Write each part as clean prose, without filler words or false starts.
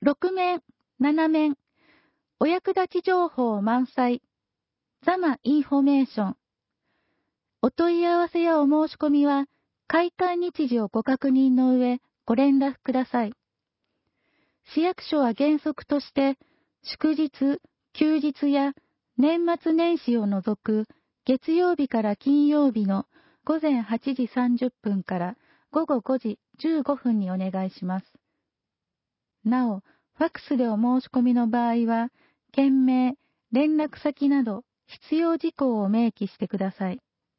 6面、7面、お役立ち情報満載、ザマインフォメーション。お問い合わせやお申し込みは、開館日時をご確認の上、ご連絡ください。市役所は原則として、祝日、休日や年末年始を除く月曜日から金曜日の午前8時30分から午後5時15分にお願いします。なお、ファックスでお申し込みの場合は、件名、連絡先など必要事項を明記してください。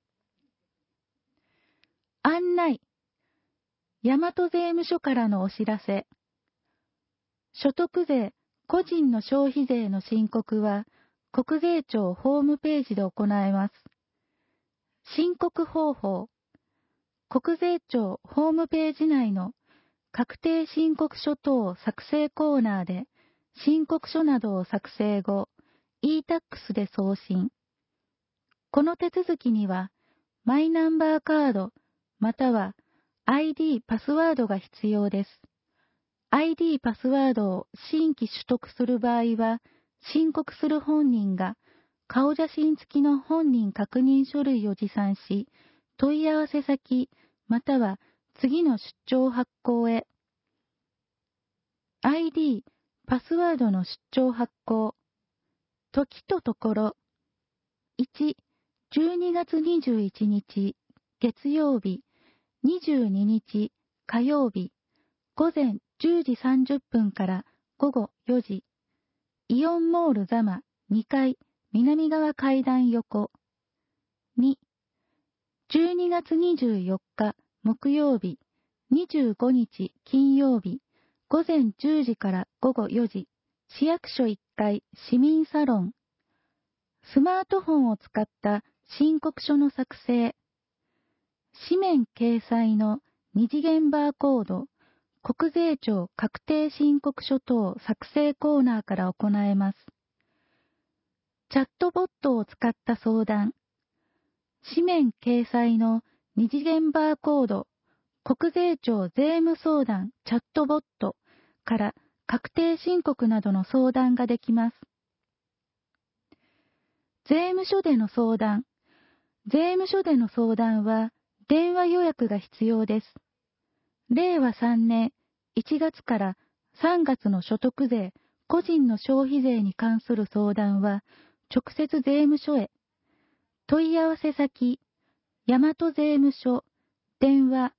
案内。大和税務署からのお知らせ。所得税、個人の消費税の申告は、国税庁ホームページで行えます。申告方法。国税庁ホームページ内の確定申告書等作成コーナーで、申告書などを作成後、e-tax で送信。この手続きには、マイナンバーカード、または ID パスワードが必要です。ID パスワードを新規取得する場合は、申告する本人が顔写真付きの本人確認書類を持参し、問い合わせ先、または次の出張発行へ。ID、パスワードの出張発行。時とところ。1、12月21日、月曜日、22日、火曜日、午前10時30分から午後4時、イオンモールザマ2階南側階段横。2、12月24日木曜日、25日金曜日、午前10時から午後4時、市役所1階市民サロン。スマートフォンを使った申告書の作成。紙面掲載の二次元バーコード、国税庁確定申告書等作成コーナーから行えます。チャットボットを使った相談。紙面掲載の二次元バーコード、国税庁税務相談チャットボットから確定申告などの相談ができます。税務署での相談。税務署での相談は電話予約が必要です。令和3年1月から3月の所得税、個人の消費税に関する相談は直接税務署へ。問い合わせ先、大和税務署、電話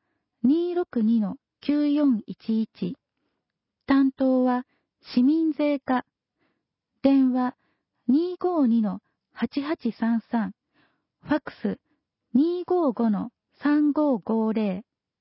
262-9411。担当は市民税課、電話 252-8833。ファックス 255-3550。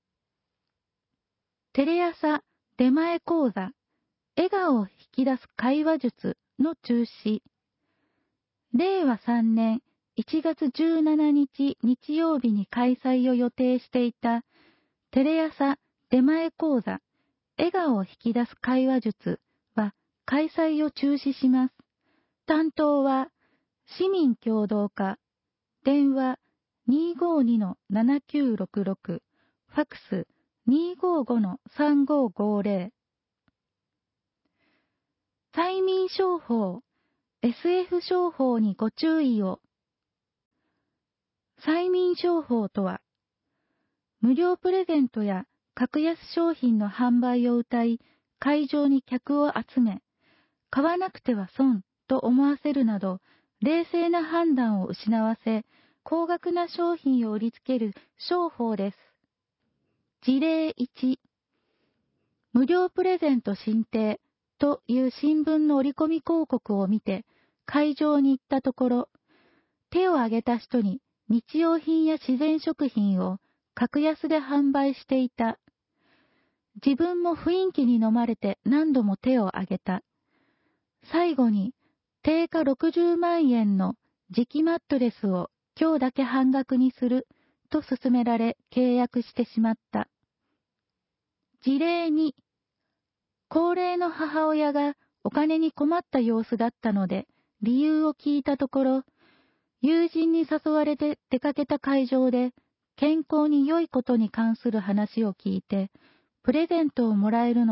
テレ朝出前講座、笑顔を引き出す会話術の中止。令和3年1月17日日曜日に開催を予定していたテレ朝出前講座、笑顔を引き出す会話術は開催を中止します。担当は市民協働課、電話 252-7966、ファックス 255-3550。催眠商法、SF 商法にご注意を。催眠商法とは、無料プレゼントや格安商品の販売を謳い、会場に客を集め、買わなくては損と思わせるなど、冷静な判断を失わせ、高額な商品を売りつける商法です。事例1、無料プレゼント進呈という新聞の折り込み広告を見て、会場に行ったところ、手を挙げた人に日用品や自然食品を格安で販売していた。自分も雰囲気に飲まれて何度も手を挙げた。最後に、定価60万円の磁気マットレスを今日だけ半額にすると勧められ契約してしまった。事例2、高齢の母親がお金に困った様子だったので、理由を聞いたところ、友人に誘われて出かけた会場で、健康に良いことに関する話を聞いて、プレゼントをもらえるので、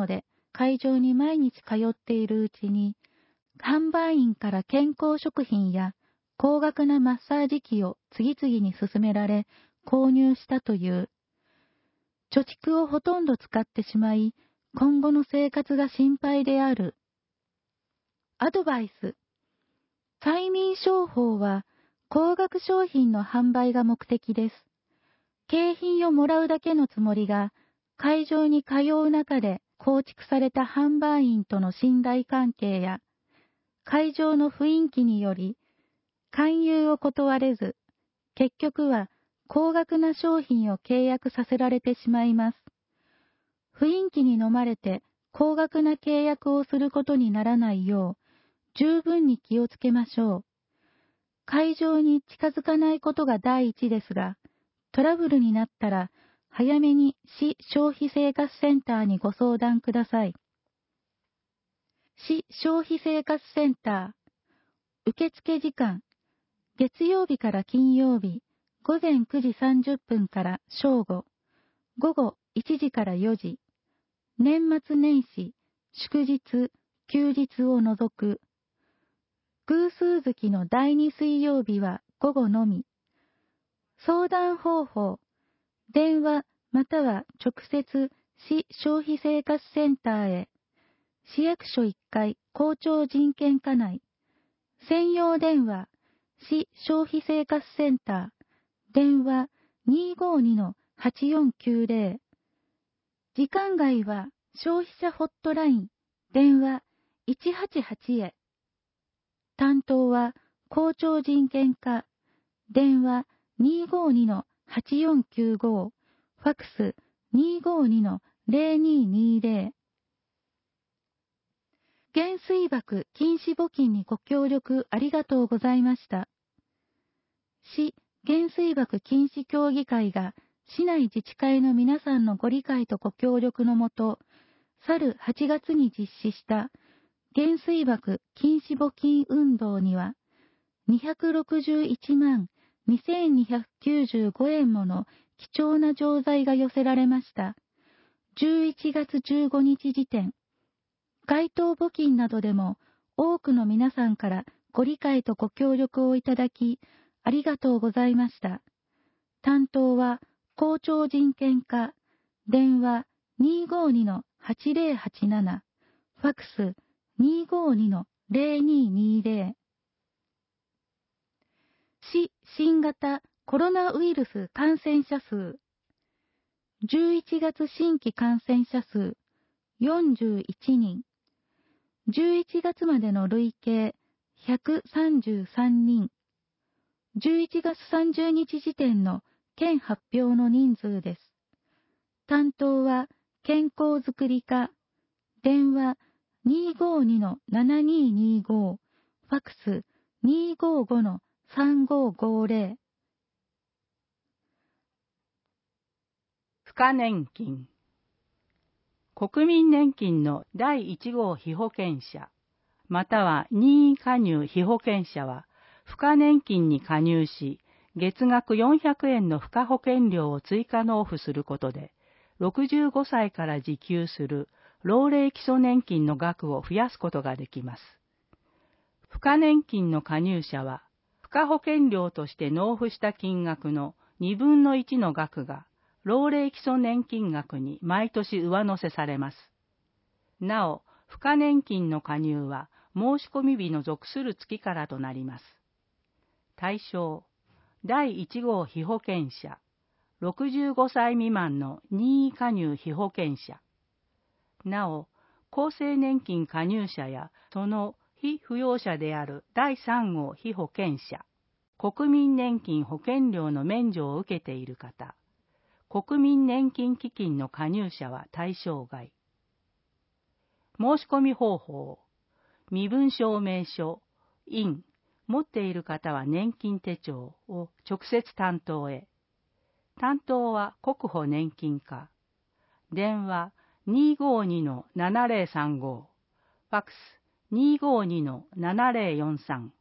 会場に毎日通っているうちに、販売員から健康食品や高額なマッサージ機を次々に勧められ購入したという。貯蓄をほとんど使ってしまい、今後の生活が心配である。アドバイス。催眠商法は高額商品の販売が目的です。景品をもらうだけのつもりが、会場に通う中で構築された販売員との信頼関係や、会場の雰囲気により、勧誘を断れず、結局は高額な商品を契約させられてしまいます。雰囲気に飲まれて高額な契約をすることにならないよう、十分に気をつけましょう。会場に近づかないことが第一ですが、トラブルになったら、早めに市消費生活センターにご相談ください。市消費生活センター、受付時間、月曜日から金曜日、午前9時30分から正午、午後1時から4時、年末年始、祝日、休日を除く、偶数月の第2水曜日は午後のみ。相談方法、電話または直接市消費生活センターへ。市役所1階校長人権課内。専用電話、市消費生活センター。電話 252-8490。時間外は消費者ホットライン、電話188へ。担当は校長人権課、電話 252-8495、ファックス 252-0220。原水爆禁止募金にご協力ありがとうございました。市原水爆禁止協議会が市内自治会の皆さんのご理解とご協力のもと、去る8月に実施した原水爆禁止募金運動には、261万2295円もの貴重な錠剤が寄せられました。11月15日時点、街頭募金などでも多くの皆さんからご理解とご協力をいただき、ありがとうございました。担当は校長人権課、電話 252-8087、ファックス 252-0220。市新型コロナウイルス感染者数。11月新規感染者数41人。11月までの累計133人。11月30日時点の県発表の人数です。担当は健康づくり課、電話 252-7225、ファックス 255-3550。 付加年金。国民年金の第1号被保険者、または任意加入被保険者は、付加年金に加入し、月額400円の付加保険料を追加納付することで、65歳から受給する老齢基礎年金の額を増やすことができます。付加年金の加入者は、付加保険料として納付した金額の2分の1の額が、老齢基礎年金額に毎年上乗せされます。なお、付加年金の加入は申し込み日の属する月からとなります。対象、第1号被保険者、65歳未満の任意加入被保険者。なお、厚生年金加入者やその被扶養者である第3号被保険者、国民年金保険料の免除を受けている方、国民年金基金の加入者は対象外。申し込み方法、身分証明書、印、持っている方は年金手帳を直接担当へ。担当は国保年金課。電話 252-7035、ファックス 252-7043。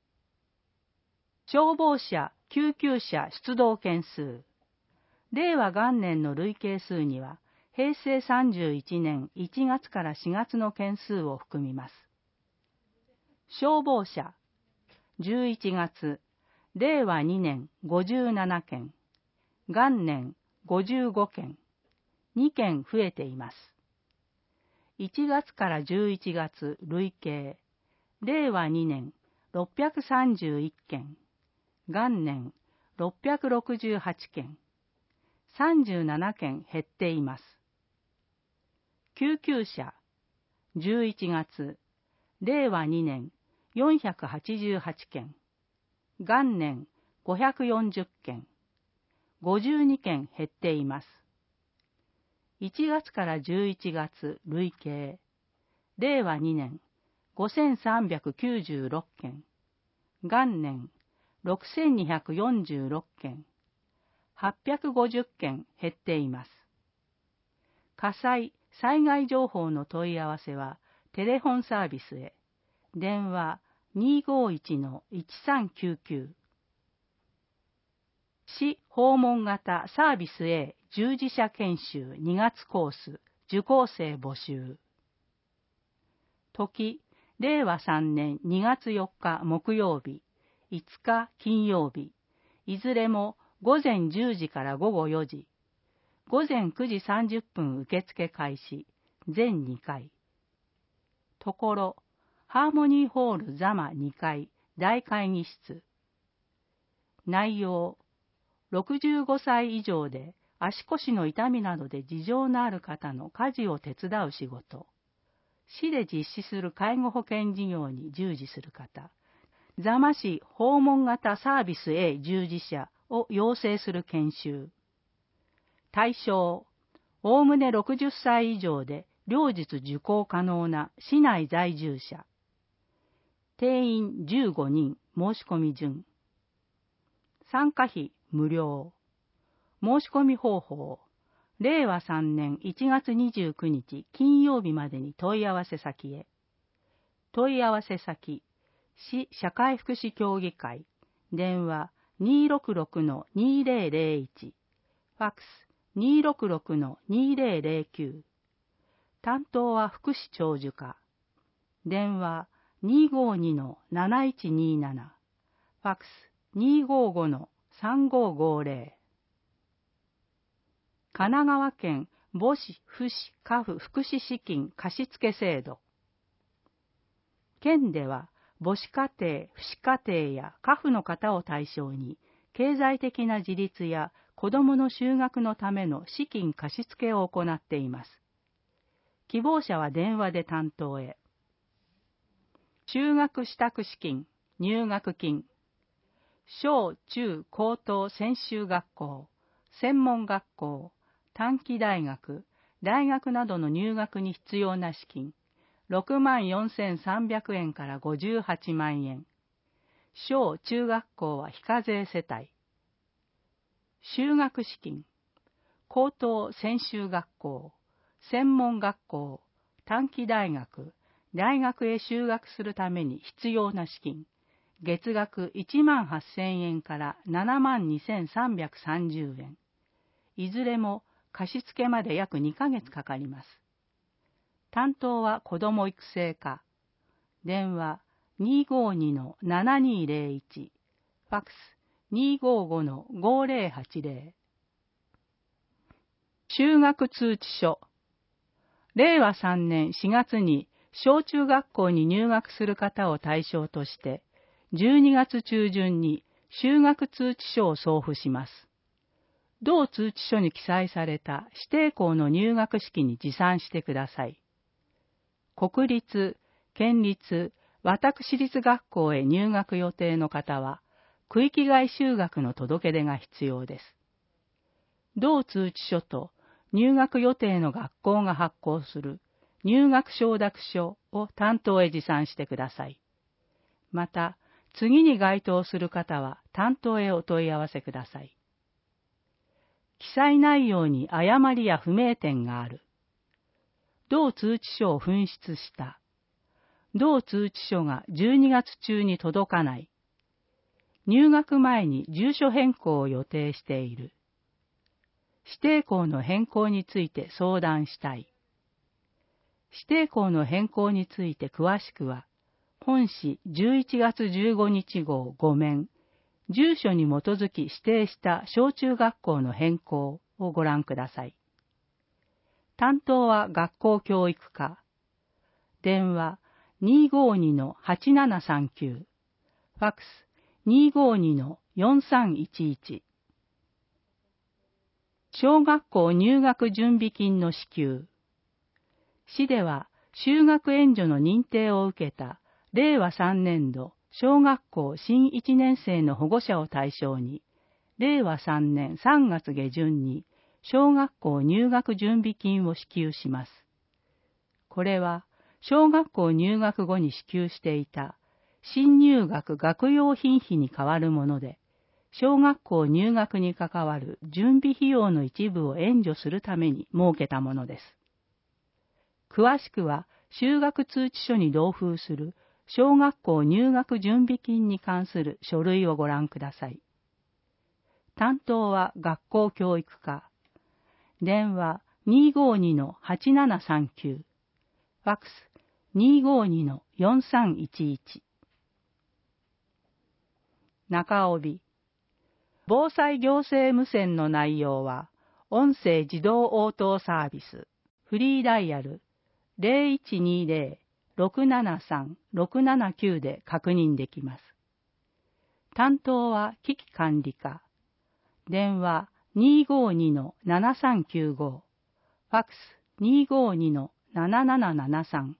消防車、救急車出動件数。令和元年の累計数には、 平成31年1月から4月の件数を含みます。消防車、11月、令和2年57件、元年55件、2件増えています。1月から11月累計、令和2年631件、元年668件、37件減っています。救急車、11月、令和2年488件、元年540件、52件減っています。1月から11月累計、令和2年5396件、元年6246件、850件減っています。火災・災害情報の問い合わせはテレフォンサービスへ。電話 251-1399。市訪問型サービス A 従事者研修2月コース受講生募集。時、令和3年2月4日木曜日、5日金曜日、いずれも午前10時から午後4時、午前9時30分受付開始、全2回。ところ、ハーモニーホール座間2階大会議室。内容、65歳以上で足腰の痛みなどで事情のある方の家事を手伝う仕事。市で実施する介護保険事業に従事する方。座間市訪問型サービス A 従事者を養成する研修。対象、おおむね60歳以上で両日受講可能な市内在住者。定員15人、申し込み順。参加費無料。申し込み方法。令和3年1月29日金曜日までに問い合わせ先へ。問い合わせ先、市社会福祉協議会、電話 266-2001、ファックス 266-2009。担当は福祉長寿課。電話 252-7127、ファックス 255-3550。神奈川県母子父子家父福祉資金貸付制度。県では母子家庭、父子家庭や家父の方を対象に経済的な自立や子どもの就学のための資金貸付を行っています。希望者は電話で担当へ。就学支度資金、入学金。小中高等専修学校、専門学校、短期大学、大学などの入学に必要な資金、64,300円から58万円。小中学校は非課税世帯。修学資金、高等専修学校、専門学校、短期大学、大学へ修学するために必要な資金、月額18,000円から72,330円。いずれも貸付まで約2ヶ月かかります。担当は子ども育成課。電話 252-7201、ファックス 255-5080。就学通知書。令和3年4月に小中学校に入学する方を対象として、12月中旬に就学通知書を送付します。同通知書に記載された指定校の入学式に持参してください。国立、県立、私立学校へ入学予定の方は、区域外就学の届け出が必要です。同通知書と入学予定の学校が発行する入学承諾書を担当へ持参してください。また、次に該当する方は担当へお問い合わせください。記載内容に誤りや不明点がある。同通知書を紛失した。同通知書が12月中に届かない。入学前に住所変更を予定している。 指定校の変更について相談したい。指定校の変更について詳しくは、本誌11月15日号5面、住所に基づき指定した小中学校の変更をご覧ください。担当は学校教育課。電話 252-8739。ファックス 252-4311。小学校入学準備金の支給。市では就学援助の認定を受けた令和3年度小学校新1年生の保護者を対象に、令和3年3月下旬に小学校入学準備金を支給します。これは小学校入学後に支給していた新入学学用品費に代わるもので、小学校入学に関わる準備費用の一部を援助するために設けたものです。詳しくは就学通知書に同封する小学校入学準備金に関する書類をご覧ください。担当は学校教育課。電話 252-8739。ファックス 252-4311。中帯。防災行政無線の内容は、音声自動応答サービス、フリーダイヤル 0120-673-679 で確認できます。担当は機器管理課。電話 252-7395。ファックス 252-7773。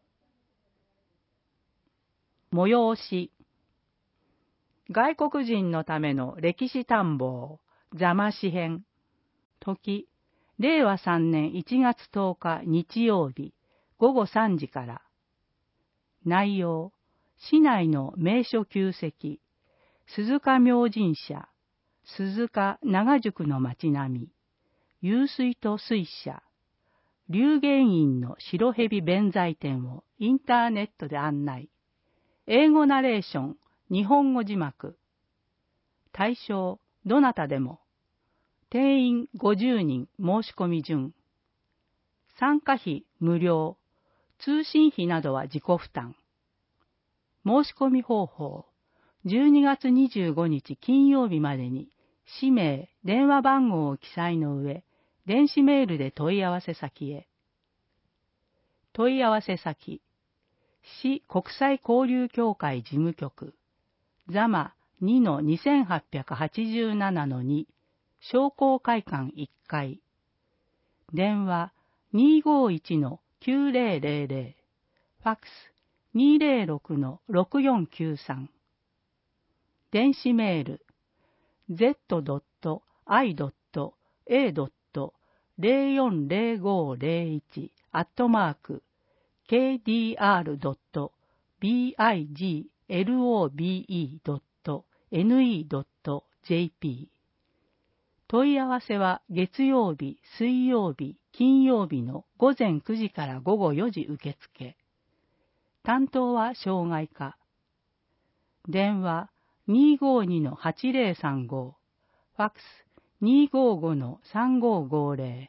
催し。外国人のための歴史探訪、座間市編。時、令和3年1月10日日曜日、午後3時から。内容、市内の名所旧跡、鈴鹿明神社、鈴鹿長宿の町並み、湧水と水車、龍玄院の白蛇弁財天をインターネットで案内。英語ナレーション、日本語字幕。対象、どなたでも。定員50人申し込み順。参加費無料。通信費などは自己負担。申し込み方法。12月25日金曜日までに、氏名、電話番号を記載の上、電子メールで問い合わせ先へ。問い合わせ先。市国際交流協会事務局。座間 2-2887-2 商工会館1階。電話 251-9000。ファックス 206-6493。電子メール z.i.040501@kdr.biglobe.ne.jp。 問い合わせは月曜日、水曜日、金曜日の午前9時から午後4時受付。担当は障害課。電話 252-8035。ファックス 255-3550。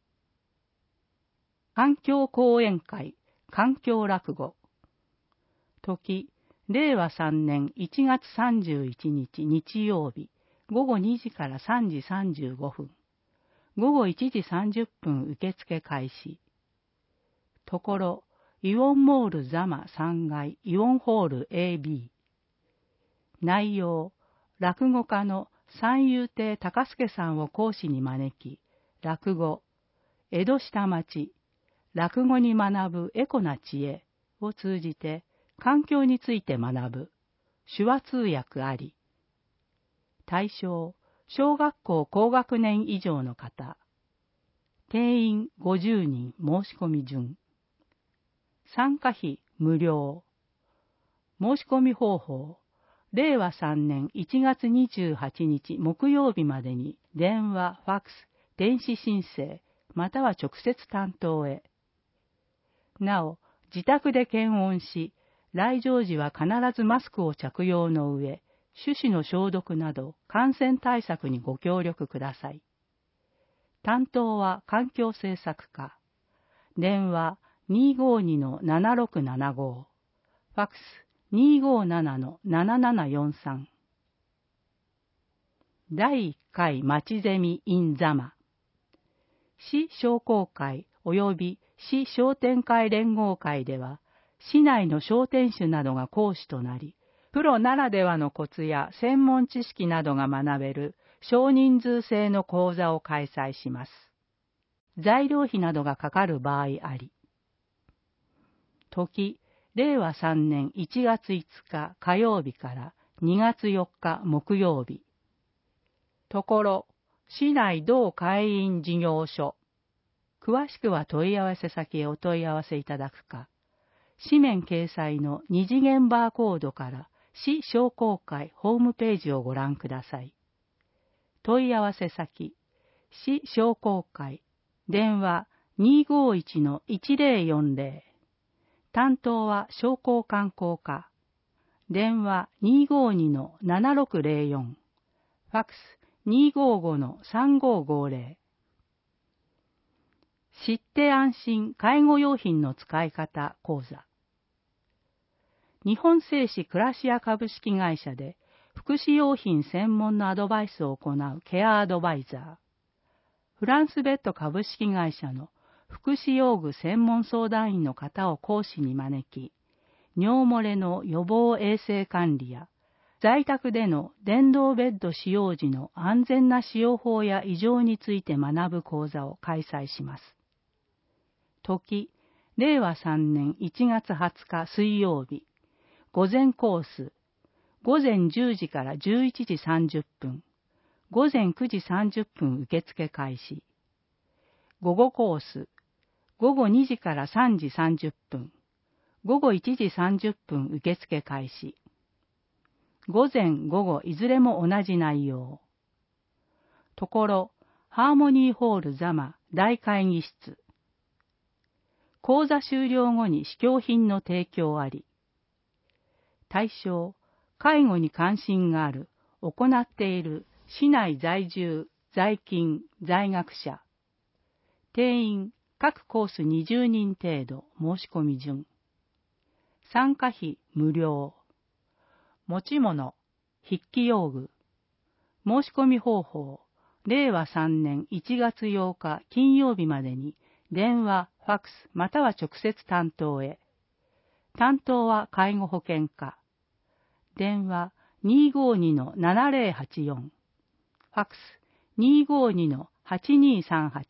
環境講演会、環境落語。時、令和3年1月31日日曜日、午後2時から3時35分。午後1時30分受付開始。ところ、イオンモール座間3階イオンホール AB。内容、落語家の三遊亭高助さんを講師に招き、落語、江戸下町、落語に学ぶエコな知恵を通じて環境について学ぶ、手話通訳あり。対象、小学校高学年以上の方。定員50人申し込み順。参加費無料。申し込み方法。令和3年1月28日木曜日までに電話、ファックス、電子申請、または直接担当へ。なお、自宅で検温し、来場時は必ずマスクを着用の上、手指の消毒など感染対策にご協力ください。 担当は環境政策課。電話 252-7675。ファックス 257-7743。第1回町ゼミ in 座間。市商工会及び市商店会連合会では、市内の商店主などが講師となり、プロならではのコツや専門知識などが学べる少人数制の講座を開催します。材料費などがかかる場合あり。時、令和3年1月5日火曜日から2月4日木曜日。ところ、市内同会員事業所。詳しくは問い合わせ先へお問い合わせいただくか、紙面掲載の二次元バーコードから市商工会ホームページをご覧ください。問い合わせ先、市商工会、電話 251-1040。担当は商工観光課。電話 252-7604。ファックス 255-3550。知って安心介護用品の使い方講座。日本製紙クラシア株式会社で福祉用品専門のアドバイスを行うケアアドバイザー。フランスベッド株式会社の福祉用具専門相談員の方を講師に招き、尿漏れの予防衛生管理や、在宅での電動ベッド使用時の安全な使用法や異常について学ぶ講座を開催します。時、令和3年1月20日水曜日、午前コース、午前10時から11時30分、午前9時30分受付開始。午後コース、午後2時から3時30分、午後1時30分受付開始。午前午後いずれも同じ内容。ところ、ハーモニーホール座間大会議室。講座終了後に試供品の提供あり。対象、介護に関心がある、行っている市内在住、在勤、在学者。定員、各コース20人程度、申し込み順。参加費無料。持ち物、筆記用具。申し込み方法、令和3年1月8日金曜日までに、電話、ファックス、または直接担当へ。担当は介護保険課。電話 252-7084。ファックス 252-8238。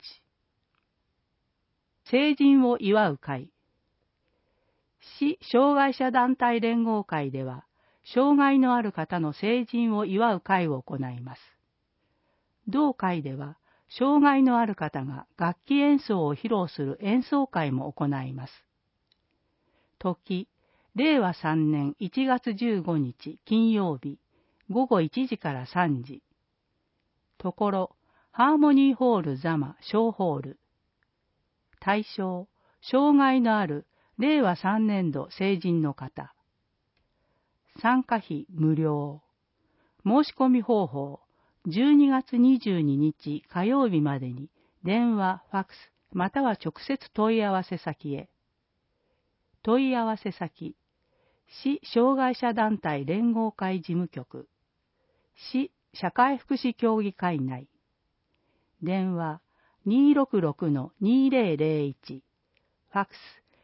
成人を祝う会。市障害者団体連合会では、障害のある方の成人を祝う会を行います。同会では、障害のある方が楽器演奏を披露する演奏会も行います。時、令和3年1月15日金曜日、午後1時から3時。ところ、ハーモニーホール座間小ホール。対象、障害のある令和3年度成人の方。参加費無料。申し込み方法、12月22日火曜日までに電話、ファックス、または直接問い合わせ先へ。問い合わせ先、市障害者団体連合会事務局、市社会福祉協議会内。電話 266-2001、ファックス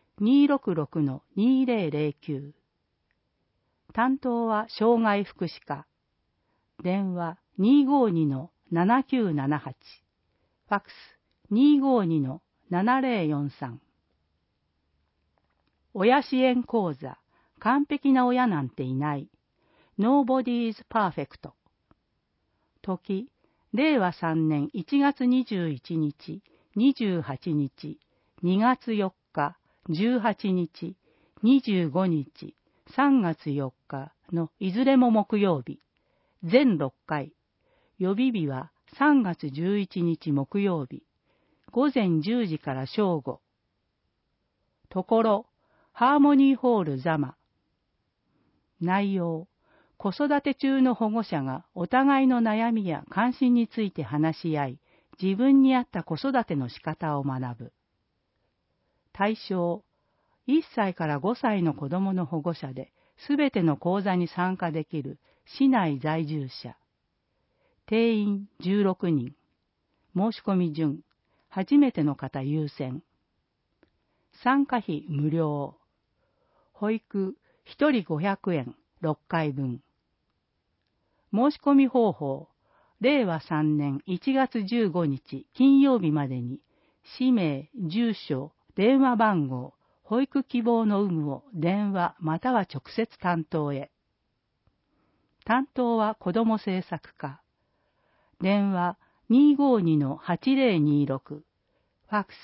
266-2009。担当は障害福祉課。電話 252-7978。ファックス 252-7043。親支援講座。完璧な親なんていない。Nobody is perfect。時、令和3年1月21日、28日、2月4日、18日、25日、3月4日のいずれも木曜日。全6回。予備日は3月11日木曜日。午前10時から正午。ところ、ハーモニーホール座間。内容、子育て中の保護者がお互いの悩みや関心について話し合い、 自分に合った子育ての仕方を学ぶ。対象、1歳から5歳の子供の保護者で、すべての講座に参加できる市内在住者。定員16人。申し込み順、初めての方優先。参加費無料。保育1人500円6回分。申し込み方法、令和3年1月15日金曜日までに、氏名、住所、電話番号、保育希望の有無を電話または直接担当へ。担当は子ども政策課。電話 252-8026、ファックス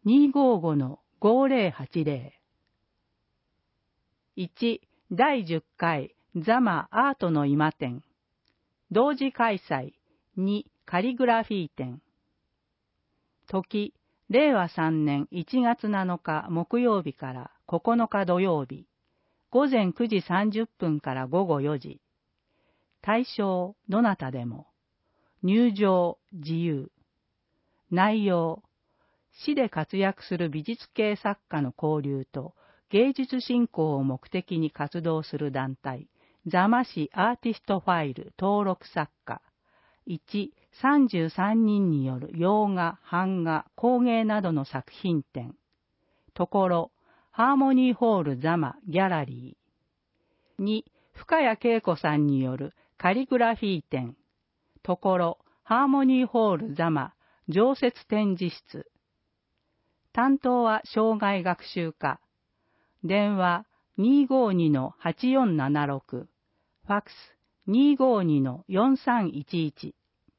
255-5080。1、第10回ザマアートの今展。同時開催。2、カリグラフィー展。時、令和3年1月7日木曜日から9日土曜日。午前9時30分から午後4時。対象、どなたでも。入場、自由。内容、市で活躍する美術系作家の交流と芸術振興を目的に活動する団体、座間市アーティストファイル登録作家。1、33人による洋画、版画、工芸などの作品展。ところ、ハーモニーホール座間ギャラリー。2、深谷恵子さんによるカリグラフィー展。ところ、ハーモニーホール座間常設展示室。担当は障害学習課。電話 252-8476、ファックス 252-4311。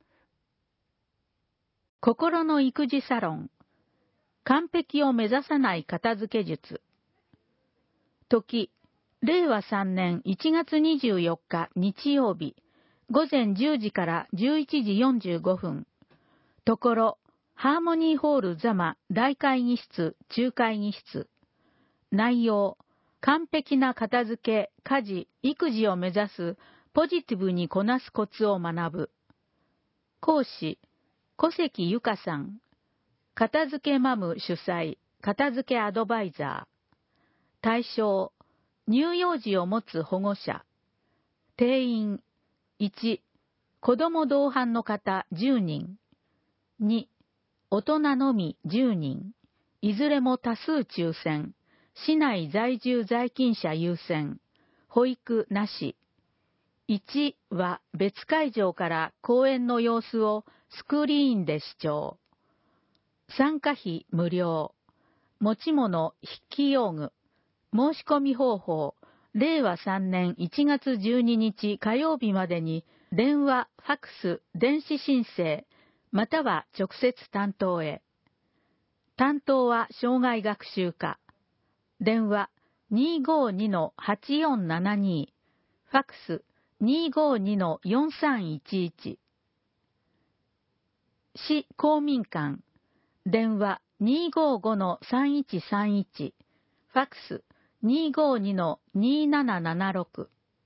心の育児サロン。完璧を目指さない片付け術。時、令和3年1月24日日曜日、午前10時から11時45分。ところ、ハーモニーホール座間大会議室、中会議室。内容、完璧な片付け、家事、育児を目指すポジティブにこなすコツを学ぶ。講師、小関ゆかさん。片付けマム主催、片付けアドバイザー。対象、乳幼児を持つ保護者。定員、1、子供同伴の方10人。2、大人のみ10人。いずれも多数抽選。市内在住在勤者優先。保育なし。1は別会場から公演の様子をスクリーンで視聴。参加費無料。持ち物筆記用具。申し込み方法。令和3年1月12日火曜日までに電話、ファックス、電子申請、または直接担当へ。担当は障害学習課。電話 252-8472、ファックス 252-4311。市公民館。電話 255-3131、ファックス 252-2776。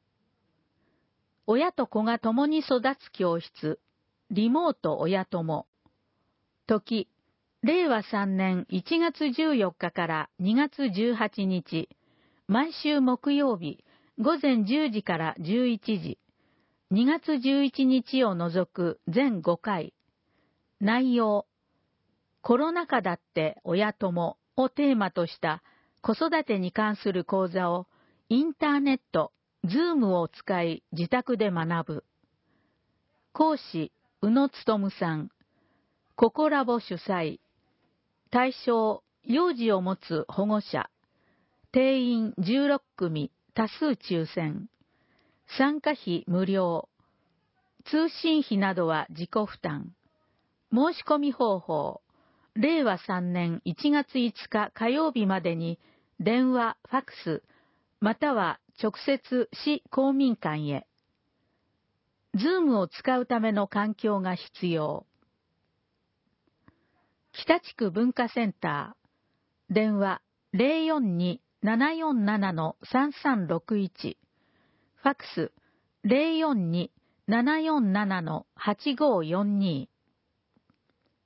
親と子が共に育つ教室、リモート親友。時、令和3年1月14日から2月18日、毎週木曜日、午前10時から11時、2月11日を除く全5回。内容、コロナ禍だって親友をテーマとした子育てに関する講座をインターネット、ズームを使い自宅で学ぶ。講師、宇野勉さん。ココラボ主催。対象、幼児を持つ保護者。定員16組、多数抽選。参加費無料。通信費などは自己負担。申し込み方法。令和3年1月5日火曜日までに電話、ファックス、または直接市公民館へ。ズームを使うための環境が必要。北地区文化センター。電話 042-747-3361。ファックス 042-747-8542。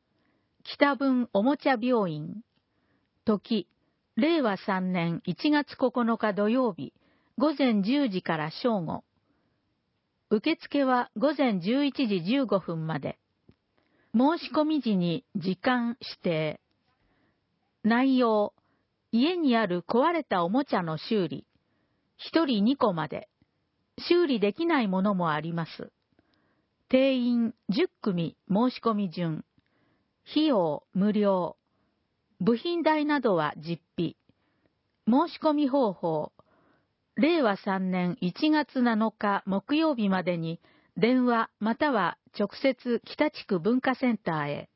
北分おもちゃ病院。時、令和3年1月9日土曜日、午前10時から正午。受付は午前11時15分まで。申し込み時に時間指定。内容、家にある壊れたおもちゃの修理。1人2個まで。修理できないものもあります。定員10組申し込み順。費用無料。部品代などは実費。申し込み方法。令和3年1月7日木曜日までに電話または直接北地区文化センターへ。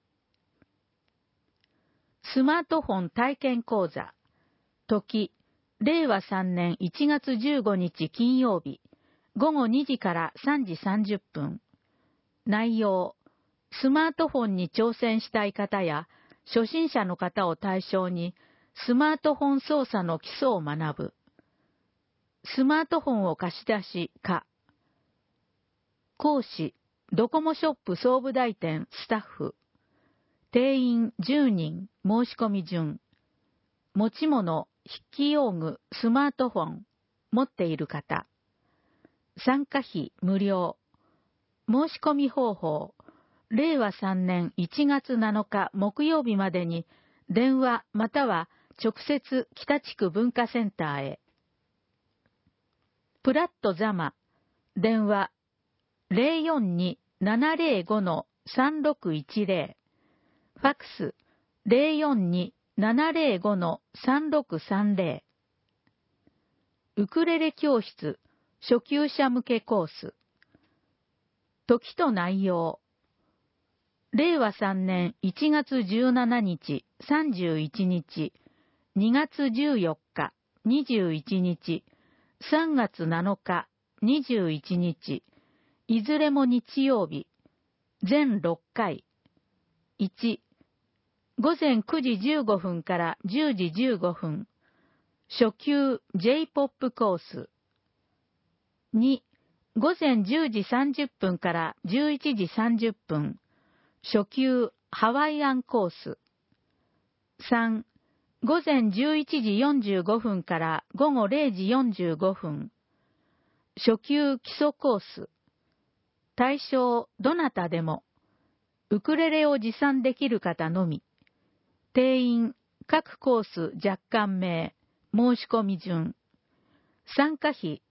スマートフォン体験講座。時、令和3年1月15日金曜日、午後2時から3時30分。内容、スマートフォンに挑戦したい方や、初心者の方を対象に、スマートフォン操作の基礎を学ぶ。スマートフォンを貸し出し、か。講師、ドコモショップ総武大店スタッフ。定員10人申し込み順。持ち物、筆記用具、スマートフォン、持っている方。参加費無料。申し込み方法。令和3年1月7日木曜日までに電話または直接北地区文化センターへ。プラットザマ。電話 042-705-3610。ファクス 042-705-3630。ウクレレ教室初級者向けコース。時と内容。令和3年1月17日、31日、2月14日、21日、3月7日、21日、いずれも日曜日、全6回。1、午前9時15分から10時15分、初級 J-POP コース。2、午前10時30分から11時30分、初級ハワイアンコース。3、午前11時45分から午後0時45分、初級基礎コース。対象どなたでも。ウクレレを持参できる方のみ。定員各コース若干名。申し込み順。参加費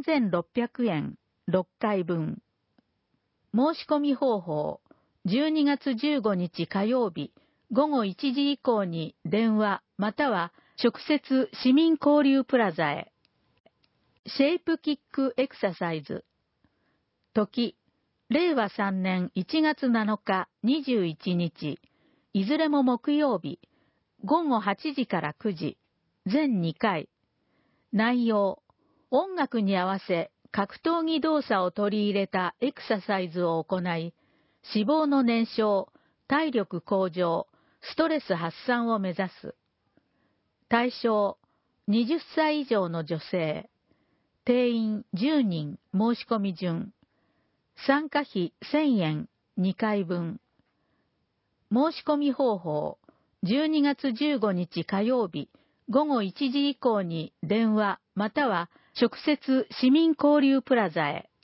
3600円。6回分。申し込み方法。12月15日火曜日午後1時以降に電話または直接市民交流プラザへ。シェイプキックエクササイズ。時、令和3年1月7日21日、いずれも木曜日、午後8時から9時、全2回。内容、音楽に合わせ格闘技動作を取り入れたエクササイズを行い、脂肪の燃焼、体力向上、ストレス発散を目指す。対象、20歳以上の女性。定員10人申し込み順。参加費1000円2回分。申し込み方法。12月15日火曜日午後1時以降に電話または直接市民交流プラザへ。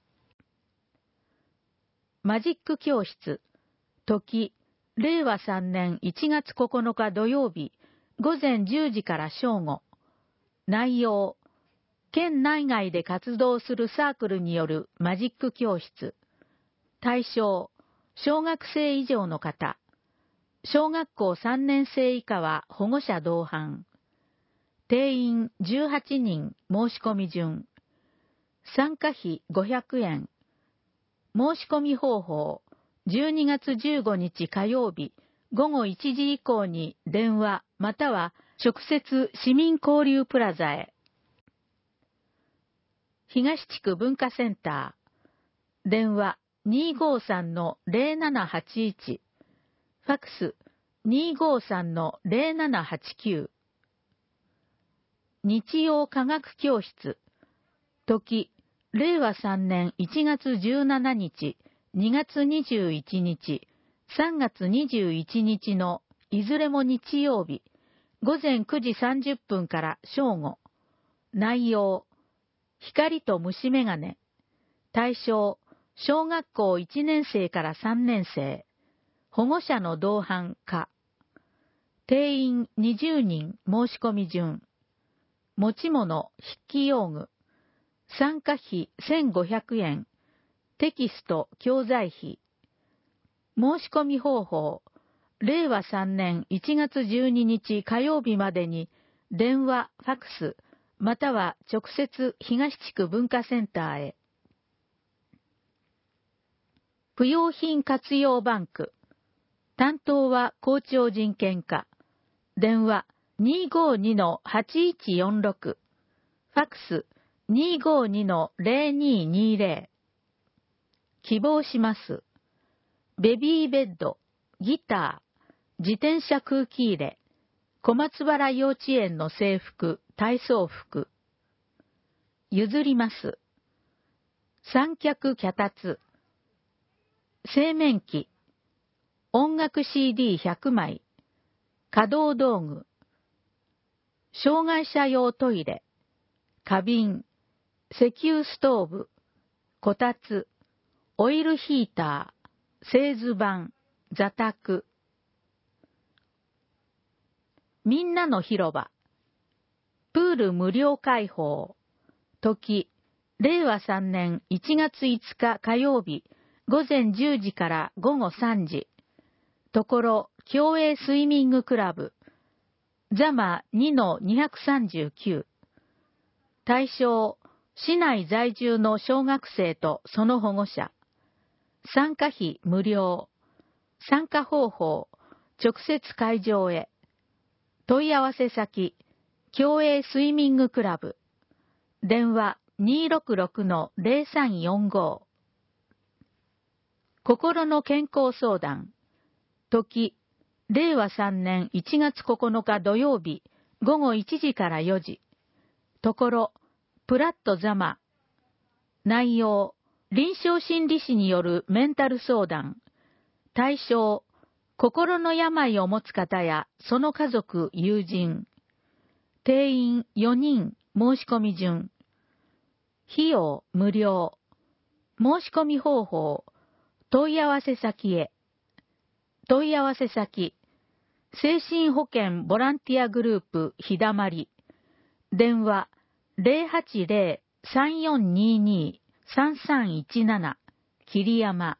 マジック教室。時、令和3年1月9日土曜日午前10時から正午。内容、県内外で活動するサークルによるマジック教室。対象、小学生以上の方。小学校3年生以下は保護者同伴。定員18人申し込み順。参加費500円。申し込み方法。12月15日火曜日午後1時以降に電話または直接市民交流プラザへ。東地区文化センター。電話253-0781。ファクス 253-0789。日曜科学教室。時、令和3年1月17日、2月21日、3月21日のいずれも日曜日、午前9時30分から正午。内容、光と虫眼鏡。対象、小学校1年生から3年生。保護者の同伴か。定員20人申し込み順。持ち物、筆記用具。参加費1500円。テキスト、教材費。申し込み方法。令和3年1月12日火曜日までに、電話、ファクス、または直接東地区文化センターへ。不用品活用バンク。担当は校長人権課。電話 252-8146。ファクス 252-0220。希望します。ベビーベッド、ギター、自転車空気入れ、小松原幼稚園の制服、体操服。譲ります。三脚脚立、製麺機、音楽 CD100 枚、可動道具、障害者用トイレ、花瓶、石油ストーブ、こたつ、オイルヒーター、製図板、座卓。みんなの広場。プール無料開放。時、令和3年1月5日火曜日、午前10時から午後3時。ところ、競泳スイミングクラブ。座間 2-239。対象、市内在住の小学生とその保護者。参加費無料。参加方法、直接会場へ。問い合わせ先、競泳スイミングクラブ。電話 266-0345。心の健康相談。時、令和3年1月9日土曜日、午後1時から4時。ところ、プラット座間。内容、臨床心理士によるメンタル相談。対象、心の病を持つ方やその家族、友人。定員4人申し込み順。費用無料。申し込み方法、問い合わせ先へ。問い合わせ先、精神保健ボランティアグループひだまり。電話 080-3422-3317 桐山。